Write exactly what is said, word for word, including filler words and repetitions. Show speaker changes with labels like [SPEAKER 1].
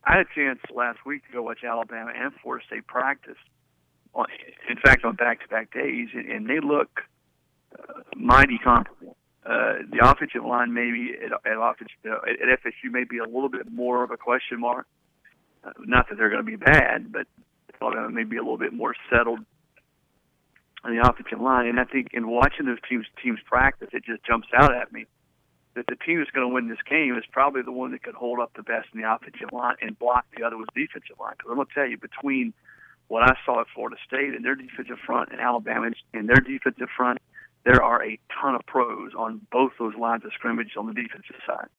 [SPEAKER 1] I had a chance last week to go watch Alabama and Florida State practice. On, in fact, on back-to-back days, and, and they look uh, mighty comparable. Uh, the offensive line maybe at, at, offense, uh, at F S U may be a little bit more of a question mark. Uh, not that they're going to be bad, but Alabama may be a little bit more settled on the offensive line. And I think in watching those teams teams practice, it just jumps out at me that the team that's going to win this game is probably the one that could hold up the best in the offensive line and block the other with the defensive line. Because I'm going to tell you, between what I saw at Florida State and their defensive front and Alabama and their defensive front, there are a ton of pros on both those lines of scrimmage on the defensive side.